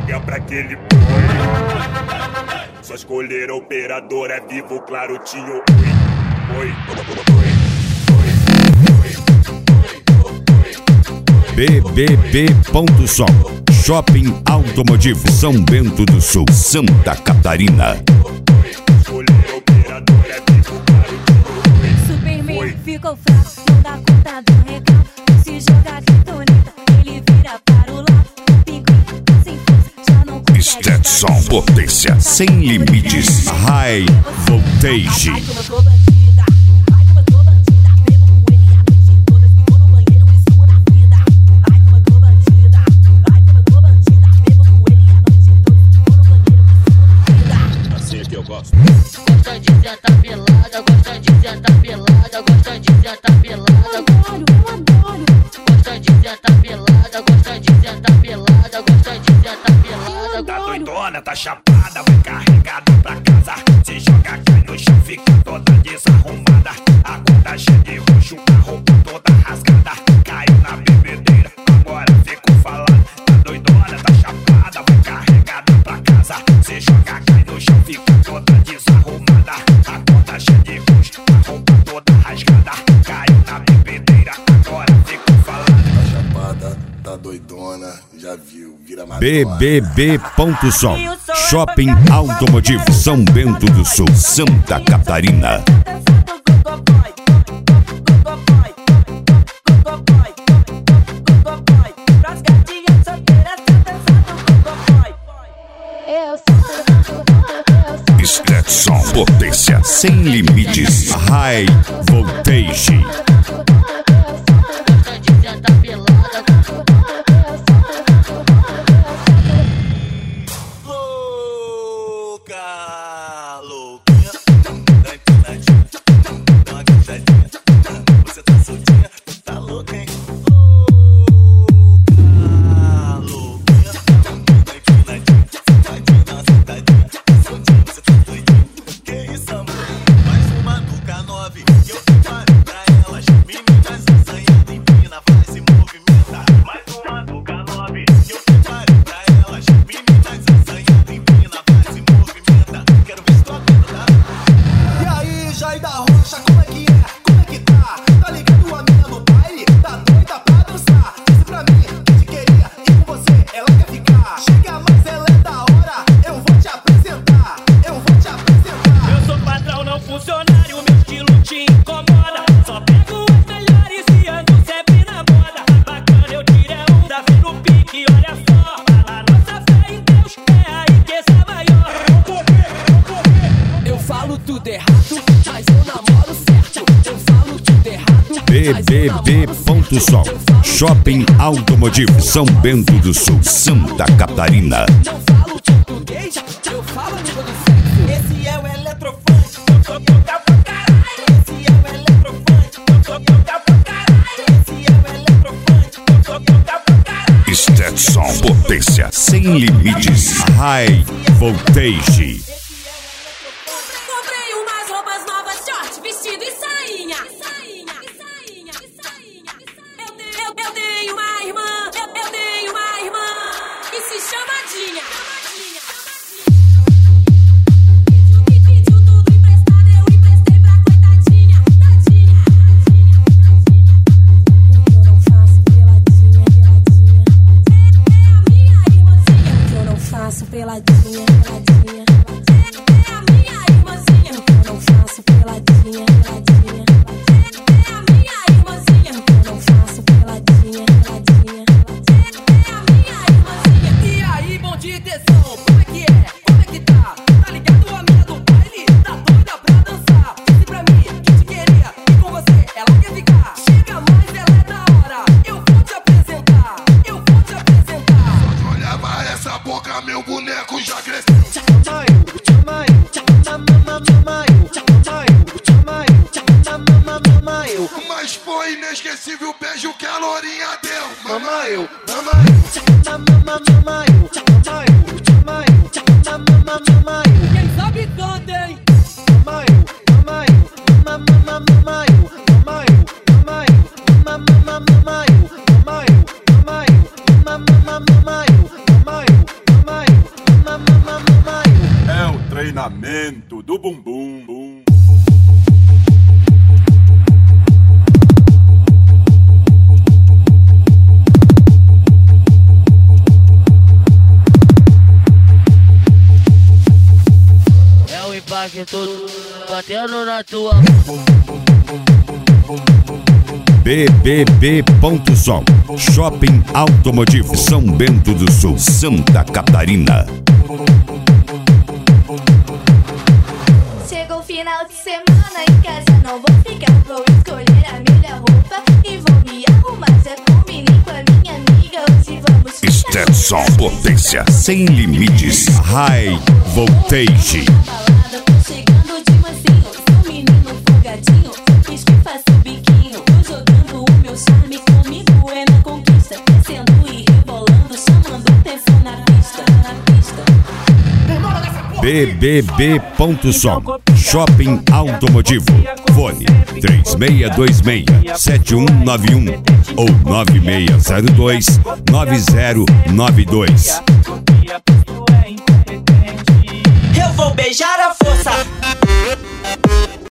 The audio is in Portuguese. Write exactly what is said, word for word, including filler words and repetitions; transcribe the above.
joga pra aquele boi. Só escolher a operadora, é vivo, claro, tinha oi. Oi, B B B ponto sol Shopping Automotivo São Bento do Sul, Santa Catarina. escolher a operadora, é vivo, claro, tinha oi. Superman ficou fraco, não dá conta do recado. Se jogar criptonita, ele vira para o lado. Pinguim, sem força, já não consegue. Stetson, potência sem limites. High voltage. Ai, como eu tô bandida, ai, como eu tô bandida. Pego com ele a noite toda, ficou no banheiro e sumo na vida. Ai, como eu tô bandida, ai, como eu tô bandida. Pego com ele a noite toda, ficou no banheiro e sumo na vida. Assim é que eu gosto. Gosta de sentar pelada, gosta de sentar pelada, gosta de sentar pelada. Adoro, eu adoro. Gosta de sentar pelada, gosta de sentar pelada, gosta de sentar pelada. Tá doidona, tá chapada, vai carregada pra casa. Se joga, cai no chão, fica toda desarrumada. A conta cheia de roxo, a roupa toda rasgada. Caiu na bebedeira, agora fico falando. Tá doidona, tá chapada, vai carregada pra casa. Se joga, cai no chão, fica toda desarrumada. A conta cheia de roxo, a roupa toda rasgada. Caiu na bebedeira, agora fico falando. Tá chapada, tá doidona, já viu, vira madonna. B B B ponto sol Shopping Automotivo São Bento do Sul, Santa Catarina. Stetson, potência sem limites. High voltage. Gosta de sentar pelada. Louca, louquinha, dá empinadinha, dá uma queixadinha. Você tá soltinha, tá louca, hein? Louca, louquinha, dá empinadinha, sentadinha, dá uma sentadinha. Soltinha, você tá doidinha. Que isso, amor? Mais uma Duca nove, que eu preparo pra elas. Meninas assanhando, empina, vai se movimentar. Mais uma Duca nove, que eu preparo pra elas. Meninas assanhando, empina, vai se movimentar. Quero ver se tu aguenta. E aí, Jair da Rocha, como é que é? Como é que tá? Tá ligado a mina no baile? Tá doida pra dançar? Disse pra mim que te queria e com você ela quer ficar. Chega mais, ela é da hora, eu vou te apresentar. Eu vou te apresentar. Eu sou patrão, não funcionário, meu estilo te incomoda. Só pego os melhores e ando sempre na moda. Bacana, eu tiro é onda, vem no pique, olha só. A nossa fé em Deus é a riqueza maior. Eu falo tudo errado, mas eu namoro certo. Eu falo tudo errado. B B B ponto sol Shopping Automotivo São Bento do Sul, Santa Catarina. Não falo português, eu falo língua do sexo. Esse é o eletrofante, eu sou tocar pra caralho. Esse é o eletrofante, eu sou tocar pra caralho. Esse é o eletrofante, eu sou tocar pra caralho. Stetson, potência sem limites. High voltage. Comprei umas roupas novas, short, vestido e sainha. Sainha, sainha, sainha. Eu, dei- eu, eu dei uma irmã, eu, eu dei uma irmã que se chama Dinha. Pediu, pediu tudo emprestado, eu emprestei pra coitadinha. Tadinha, tadinha, tadinha. O que eu não faço peladinha, peladinha. É a minha irmãzinha. O que eu não faço peladinha, peladinha. É a minha irmãzinha. O que eu não faço peladinha, peladinha. É a minha irmãzinha. O que eu não faço peladinha, peladinha. É a minha irmãzinha. E aí, bom dia, tesão, como é que é? Como é que tá? Tá ligado a mina do baile? Tá doida pra dançar? Disse pra mim que te queria e com você ela quer ficar. Chega mais, ela é da hora, eu vou te apresentar. Eu vou te apresentar. Olhava essa boca, meu boneco já cresceu. Mas foi inesquecível o beijo que a lourinha deu. Mama eu, mama Quem sabe canta, hein? lançamento do bumbum. Bum. É o impacto batendo na tua. B B B ponto som, Shopping Automotivo, São Bento do Sul, Santa Catarina. Chegou o final de semana, em casa não vou ficar. Vou escolher a melhor roupa e vou me arrumar. Já combinei com a minha amiga, hoje vamos ficar. Stetson, potência sem limites, High Voltage. Balada, tô chegando de mansinho, sou menino folgadinho, fiz que faço biquinho. Tô jogando o meu charme comigo, é na conquista. Descendo e rebolando, chamando atenção na pista, na pista. B B B ponto som, Shopping Automotivo, fone três seis dois seis, sete um nove um ou nove seis zero dois, nove zero nove dois. Eu vou beijar a força